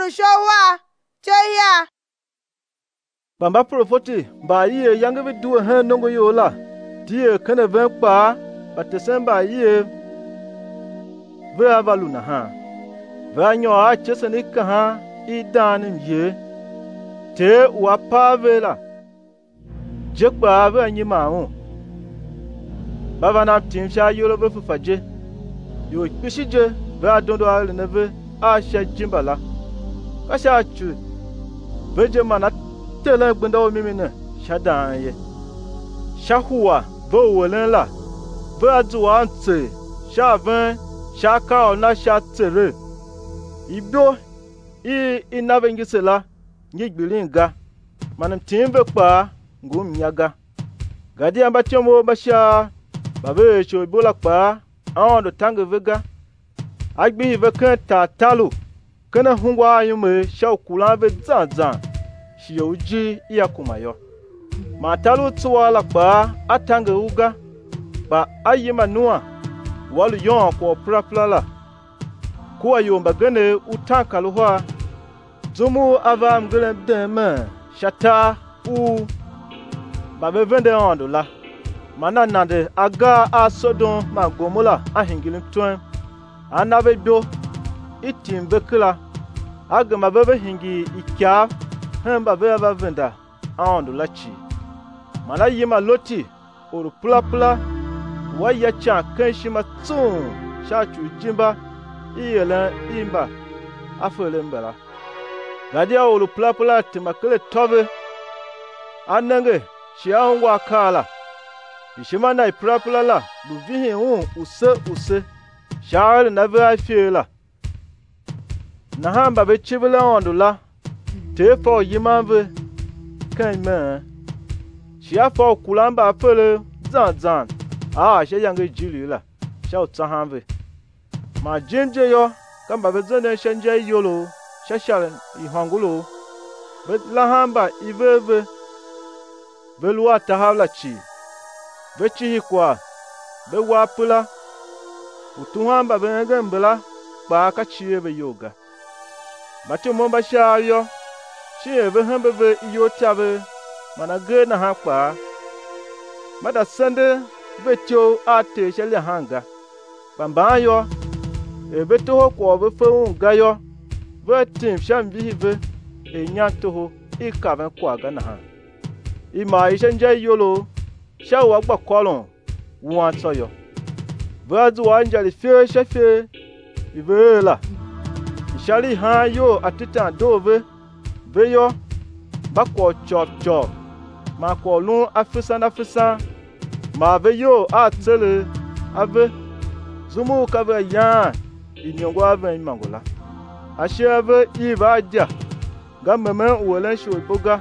showa cheya bamba profoti ba yi yange bi duwe hen nongo yola die kene ven pa batesemba yi ve avaluna ha va nyo a cheseni ka ha idanim ye te wa pavela jekpa ve nyi maun baba na tim sha yolo be fufaje yo kishije ve adondo ale neve a sha jimbala ka sha chu veje mana tele gbenda o mimine sha dan ye sha huwa vo wolen la ve aduwa ntse sha ven sha ka ona sha tere ibyo inavengisela ngigbilinga manam timbe pa ngum nyaga gadi amba tiomo basha babe cho bola pa ando tange vega agbi veka tatalu kana hungwa yume sha kula ve zanzan shiyuji iya kumayo matalu tsuwala pa atange uga ba ayima nuwa walu yon ko praplala kuwa yomba gane utanka luhwa zumu avam gane deme shata u babe vende ondo la mana nande aga asodon magomula ahingilin tuen anabe bio itim bekla aga mabebe hingi ikya hemba beba venda ondo la chi mana yima loti oru pula waya cha kenshima tun shachu jimba iyele imba afele mbela gadia olu plapla timakele tobe anenge shiangwa kala ishima na iplapla la luvihi use shaale na va fiela na hamba be chibela ondula tefo yimave kanme shiafo kulamba afele zanzan sheyange jilila sha utsahanve ma jinje yo kamba bezene shanje yolo shashal ihangulo betlahamba iveve belwa tahala chi bechi kwa bewapula utuhamba bengembela ba kachiye be yoga matu momba shayo chiebe hembe be yotabe manage na hakpa mada sende betio ate shele hanga bambayo ebeto ho ko be feun gayo vetim shambi be enyanto ho ikaven kwa ga na ha ima ishenje yolo shawa gba kolon won toyo vazu wanjali fe shefe ibela ishali ha yo atita dove beyo bako chop ma ko lun afisa ma ve yo atele ave zumu ka ve yan inyongo ave mangola asheve ivaja gameme wolen shoiboga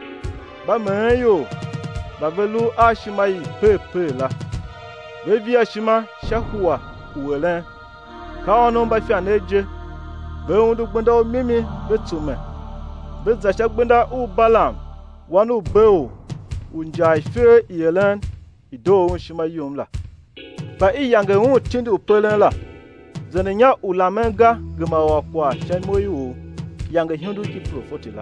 ba me yo ba velu ashimai pepe la bevi ashima shahua wolen ka onu ba fia neje be undu gbenda mimi betume be zacha gbenda u balam wanu beo unjai fe yelen ido unshima yumla ba iyange hu tindi upelen la zanenya ulamenga gema wakwa shan moyu yange hindu ki profotila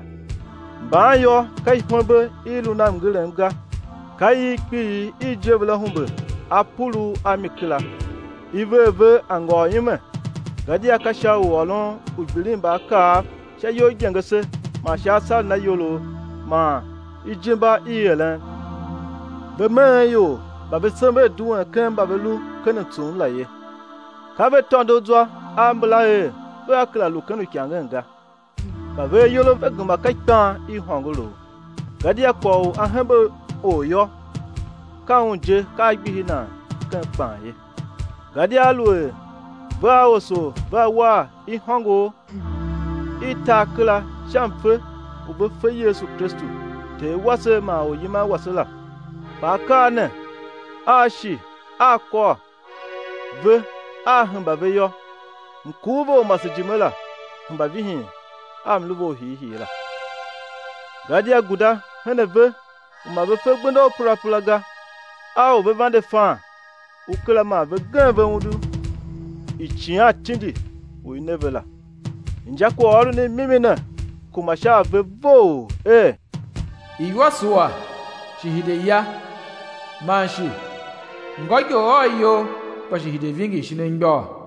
bayo kai hombe ilu nam gelenga kai pi ijebla humbe apulu amikla iveve ango yime gadi akasha wolon ubilimba ka shayo jengese ma sha sal na yolo ma ijimba iyelen be mayo ba be sembe duwa kan ba belu kan tun laye ka be tondo zwa ambla e be akla lu kan kyanga ba be yolo be guma kaitan I hongolo gadi akpo ahembe oyo ka unje ka gbihina kan panye gadi alwe ba oso ba wa I hongo itakla chamfe ube fe Yesu Kristo te wase ma oyima wasela ba kana ashi akwa ve ahamba be yo nkuvo masijimela hamba vihin amluvo hihila gadi aguda heneve umabe fe gbendo purapulaga a obe vande fan ukela ma be ganve wudu ichia tindi uinevela Njako oru ni mimina kuma sha vevo Iwa suwa shihide ya manshi ngoyo oyo pa shihide vingi shinengbo